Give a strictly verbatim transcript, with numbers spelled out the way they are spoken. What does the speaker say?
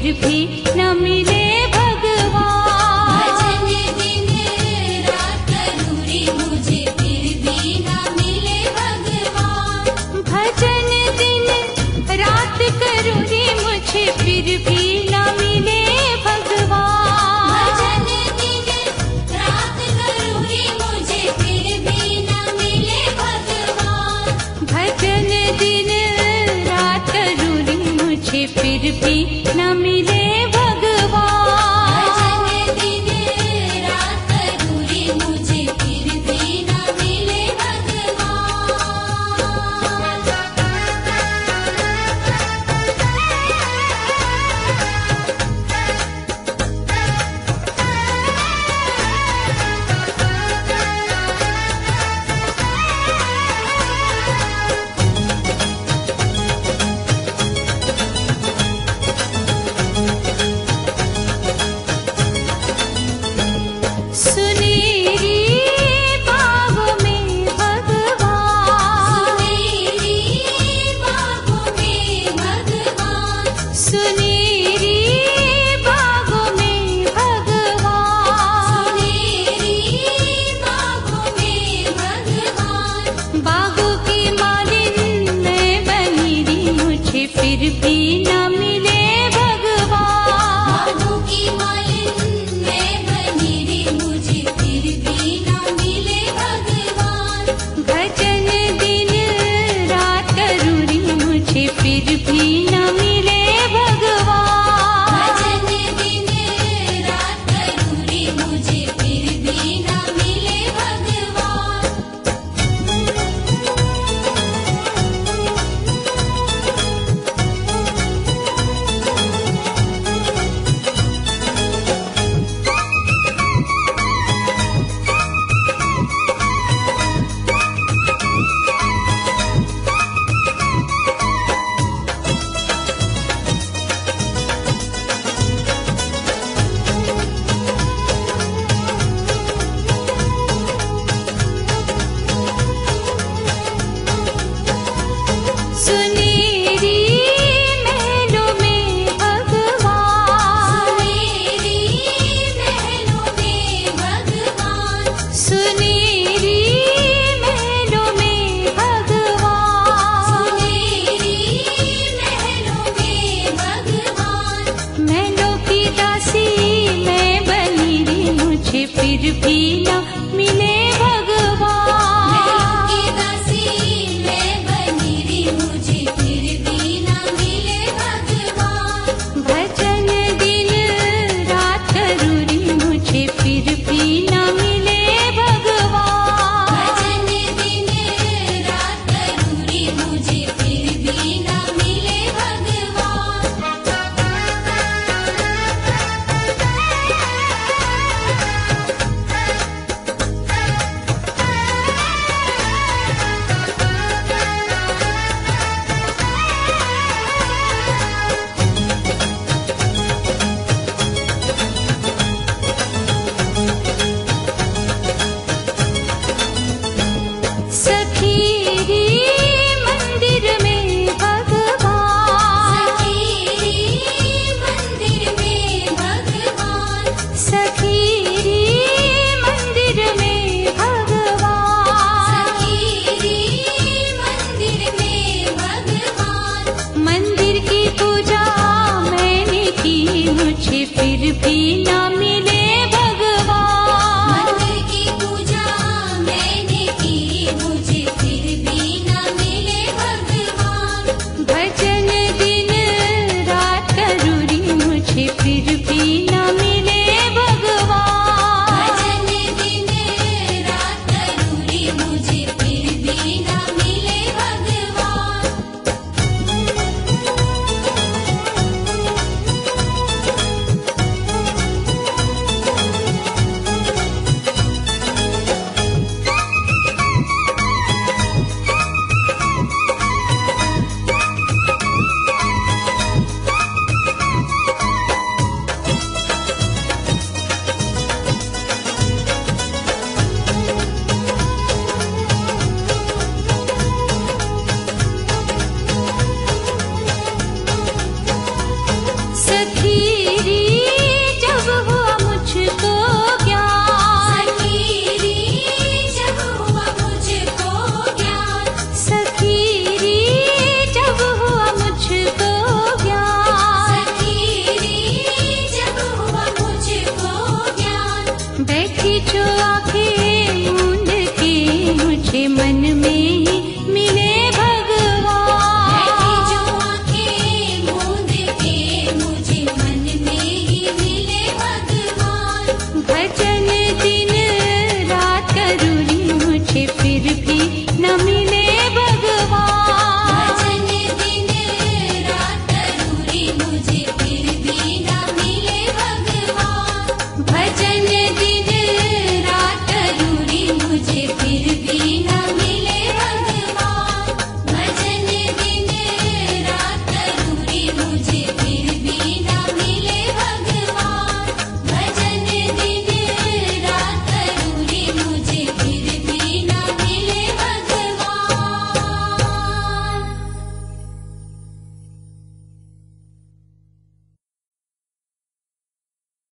भी न मिले भगवान। भजन दिन रात करूं रे मुझे फिर भी न मिले भगवान। भजन दिन रात करूं रे मुझे फिर भी न मिले भगवान। भजन दिन रात करूं रे मुझे फिर भी न मिले भगवान। भजन दिन रात करूं रे मुझे फिर भी न मिले भगवान। भजन दिन रात करूं रे मुझे फिर भी न मिले भगवान। सुनेरी बागों में भगवान। सुनेरी बागों में भगवान। सुनेरी बागों में भगवान। सुनेरी बागों में भगवान। बागों की मालिन मैं बनी री मुझे फिर भी न मिले भगवान। बागों की मालिन मैं बनी रे मुझे फिर भी न मिले भगवान। भजन दिन रात करूं री मुझे फिर भी न मिले भगवान। भजन दिन रात करूं रे मुझे फिर भी न मिले भगवान। सुनेरी महलों में भगवान। सुनेरी महलों में भगवान। सुनेरी महलों में भगवान। सुनेरी महलों में भगवान। महलों की दासी मैं बनी री मुझे फिर भी न मिले भगवान। महलों की दासी मैं बनी रे मुझे फिर भी न मिले भगवान। भजन दिन रात करूं री मुझे फिर भी न मिले भगवान। भजन दिन रात करूं रे मुझे फिर भी न मिले भगवान। सुनेरी जो आंखें मूंद के मुझे मन में